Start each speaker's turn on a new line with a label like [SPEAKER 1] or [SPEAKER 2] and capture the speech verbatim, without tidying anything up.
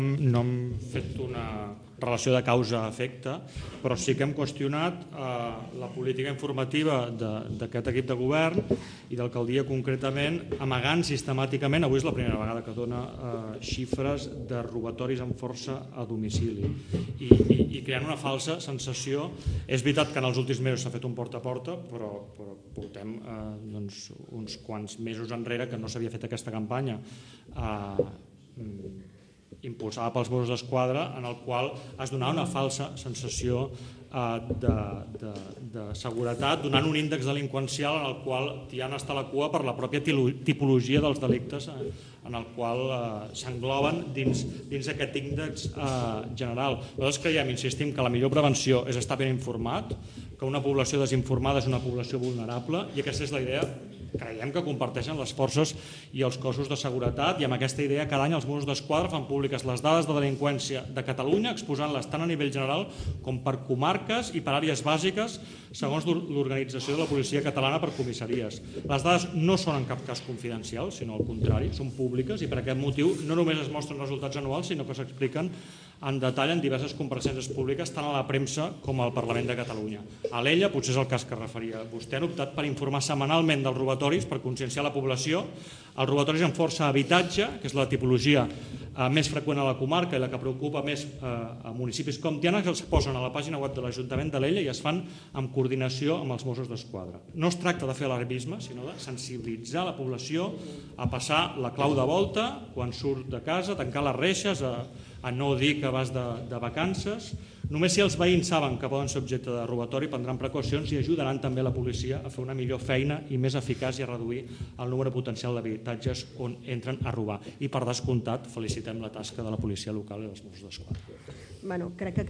[SPEAKER 1] No hem fet una relació de causa-efecte, però sí que hem qüestionat la política informativa d'aquest equip de govern i d'alcaldia concretament, amagant sistemàticament, avui és la primera vegada que dona xifres de robatoris amb força a domicili i creant una falsa sensació. És veritat que en els últims mesos s'ha fet un porta a porta, però portem uns quants mesos enrere que no s'havia fet aquesta campanya impulsada pels Mossos d'Esquadra, en el qual es donava una falsa sensació de seguretat, donant un índex delinqüencial en el qual Tiana està a la cua per la pròpia tipologia dels delictes en el qual s'engloben dins aquest índex general. Nosaltres creiem, insistim, que la millor prevenció és estar ben informat, que una població desinformada és una població vulnerable, i aquesta és la idea creiem que comparteixen les forces i els cossos de seguretat, i amb aquesta idea cada any els Mossos d'Esquadra fan públiques les dades de delinqüència de Catalunya, exposant-les tant a nivell general com per comarques i per àrees bàsiques segons l'organització de la policia catalana per comissaries. Les dades no són en cap cas confidencials, sinó al contrari, són públiques, i per aquest motiu no només es mostren resultats anuals, sinó que s'expliquen en detall en diverses compareixences públiques tant a la premsa com al Parlament de Catalunya. A l'Ella, potser és el cas que referia vostè, han optat per informar setmanalment dels robatoris per conscienciar la població. Els robatoris amb força a habitatge, que és la tipologia més freqüent a la comarca i la que preocupa més a municipis com Tiana, que els posen a la pàgina web de l'Ajuntament de l'Ella i es fan en coordinació amb els Mossos d'Esquadra. No es tracta de fer alarmisme, sinó de sensibilitzar la població a passar la clau de volta quan surt de casa, a tancar les reixes, a no dir que vas de vacances. Només si els veïns saben que poden ser objecte de robatori prendran precaucions i ajudaran també la policia a fer una millor feina i més eficaç i a reduir el número potencial d'habitatges on entren a robar. I per descomptat felicitem la tasca de la policia local i dels Mossos d'Esquadra.
[SPEAKER 2] Bueno, crec que